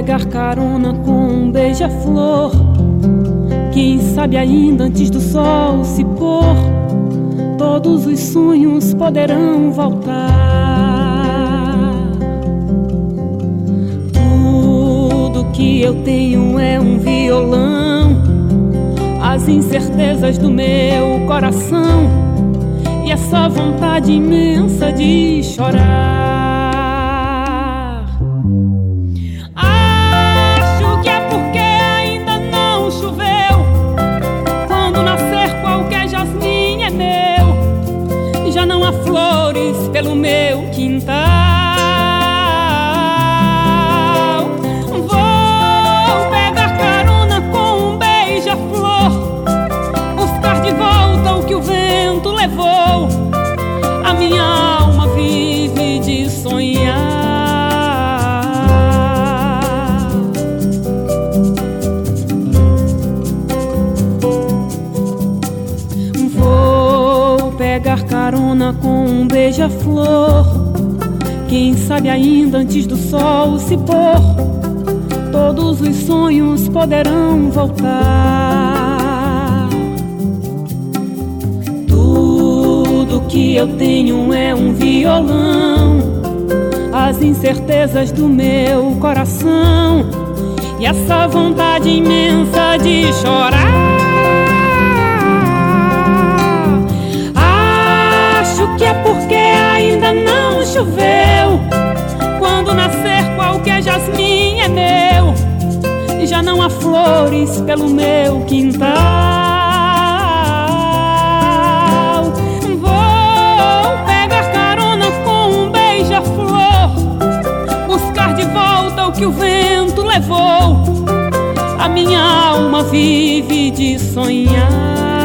pegar carona com um beija-flor. Quem sabe ainda antes do sol se pôr, todos os sonhos poderão voltar. Tudo que eu tenho é um violão, as incertezas do meu coração e essa vontade imensa de chorar. Acho que é porque ainda não choveu. Quando nascer qualquer jasmim é meu. Já não há flores pelo meu quintal. Vou pegar carona com um beija-flor, buscar de volta o que o vento levou. A minha alma vive de sonhar. Vou pegar carona com um beija-flor. Quem sabe ainda antes do sol se pôr, todos os sonhos poderão voltar. Tudo que eu tenho é um violão, as incertezas do meu coração e essa vontade imensa de chorar. Acho que é porque ainda não choveu. Quando nascer qualquer jasmim é meu. Já não há flores pelo meu quintal. Vou pegar carona com um beija-flor, buscar de volta o que o vento levou. A minha alma vive de sonhar.